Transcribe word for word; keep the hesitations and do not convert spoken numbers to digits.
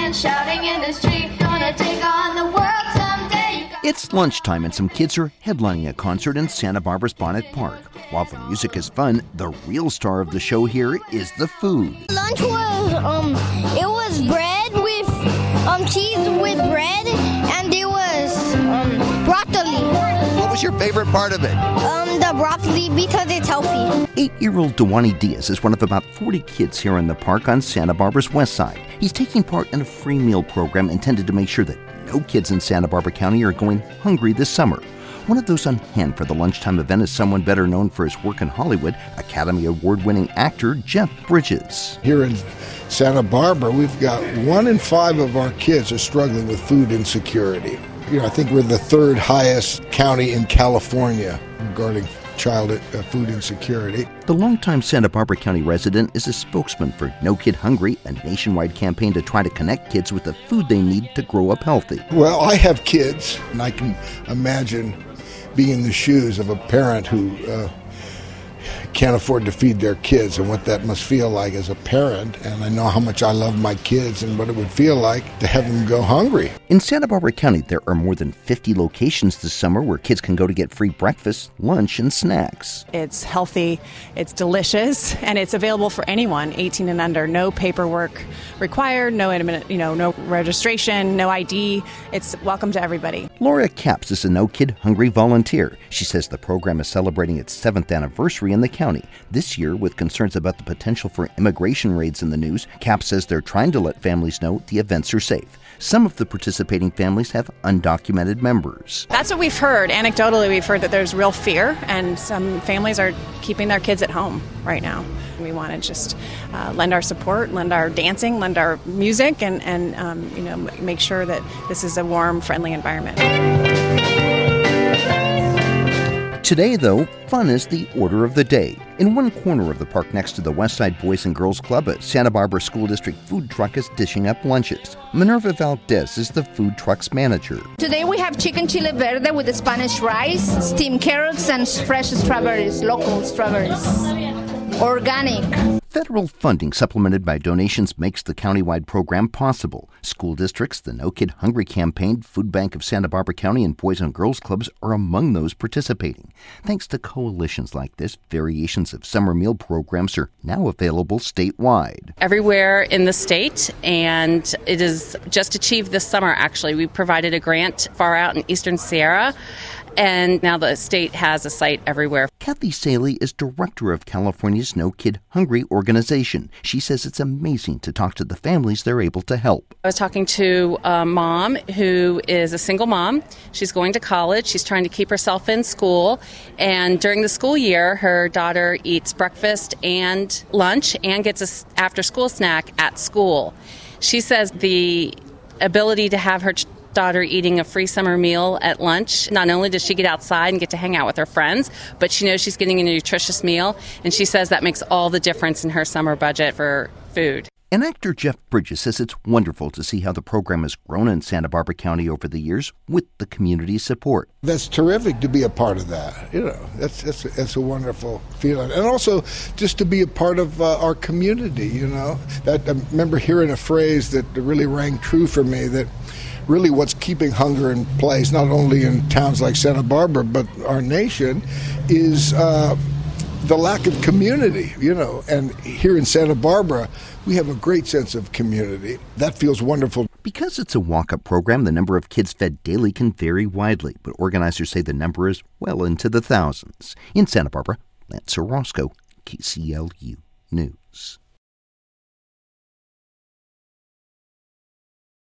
and shouting in the street, gonna take on the world someday. It's lunchtime and some kids are headlining a concert in Santa Barbara's Bonnet Park. While the music is fun, the real star of the show here is the food. Lunch was, um, it was bread with, um, cheese with bread, and it was, um, broccoli. What was your favorite part of it? Um, the broccoli because it's healthy. Eight-year-old Dewani Diaz is one of about forty kids here in the park on Santa Barbara's west side. He's taking part in a free meal program intended to make sure that no kids in Santa Barbara County are going hungry this summer. One of those on hand for the lunchtime event is someone better known for his work in Hollywood, Academy Award-winning actor Jeff Bridges. Here in Santa Barbara, we've got one in five of our kids are struggling with food insecurity. You know, I think we're the third highest county in California regarding child uh, food insecurity. The longtime Santa Barbara County resident is a spokesman for No Kid Hungry, a nationwide campaign to try to connect kids with the food they need to grow up healthy. Well, I have kids, and I can imagine being in the shoes of a parent who uh, can't afford to feed their kids and what that must feel like as a parent. And I know how much I love my kids and what it would feel like to have them go hungry. In Santa Barbara County, there are more than fifty locations this summer where kids can go to get free breakfast, lunch, and snacks. It's healthy, it's delicious, and it's available for anyone eighteen and under. No paperwork required, no you know, no registration, no I D. It's welcome to everybody. Laura Capps is a No Kid Hungry volunteer. She says the program is celebrating its seventh anniversary in the county. This year, with concerns about the potential for immigration raids in the news, Capps says they're trying to let families know the events are safe. Some of the participating families have undocumented members. That's what we've heard. Anecdotally, we've heard that there's real fear, and some families are keeping their kids at home right now. We want to just uh, lend our support, lend our dancing, lend our music, and, and um, you know, make sure that this is a warm, friendly environment. Today, though, fun is the order of the day. In one corner of the park next to the Westside Boys and Girls Club, a Santa Barbara School District food truck is dishing up lunches. Minerva Valdez is the food truck's manager. Today we have chicken chile verde with the Spanish rice, steamed carrots, and fresh strawberries, local strawberries, organic. Federal funding supplemented by donations makes the countywide program possible. School districts, the No Kid Hungry campaign, Food Bank of Santa Barbara County, and Boys and Girls Clubs are among those participating. Thanks to coalitions like this, variations of summer meal programs are now available statewide. Everywhere in the state, and it is just achieved this summer, actually. We provided a grant far out in Eastern Sierra, and now the state has a site everywhere. Kathy Saley is director of California's No Kid Hungry organization. She says it's amazing to talk to the families they're able to help. I was talking to a mom who is a single mom. She's going to college. She's trying to keep herself in school. And during the school year, her daughter eats breakfast and lunch and gets an after-school snack at school. She says the ability to have her ch- daughter eating a free summer meal at lunch, not only does she get outside and get to hang out with her friends, but she knows she's getting a nutritious meal, and she says that makes all the difference in her summer budget for food. And actor Jeff Bridges says it's wonderful to see how the program has grown in Santa Barbara County over the years with the community's support. That's terrific to be a part of that. You know, that's that's, that's a wonderful feeling. And also just to be a part of uh, our community, you know. That, I remember hearing a phrase that really rang true for me, that really what's keeping hunger in place, not only in towns like Santa Barbara, but our nation, is uh, the lack of community, you know. And here in Santa Barbara, we have a great sense of community. That feels wonderful. Because it's a walk-up program, the number of kids fed daily can vary widely, but organizers say the number is well into the thousands. In Santa Barbara, Lance Orozco, K C L U News.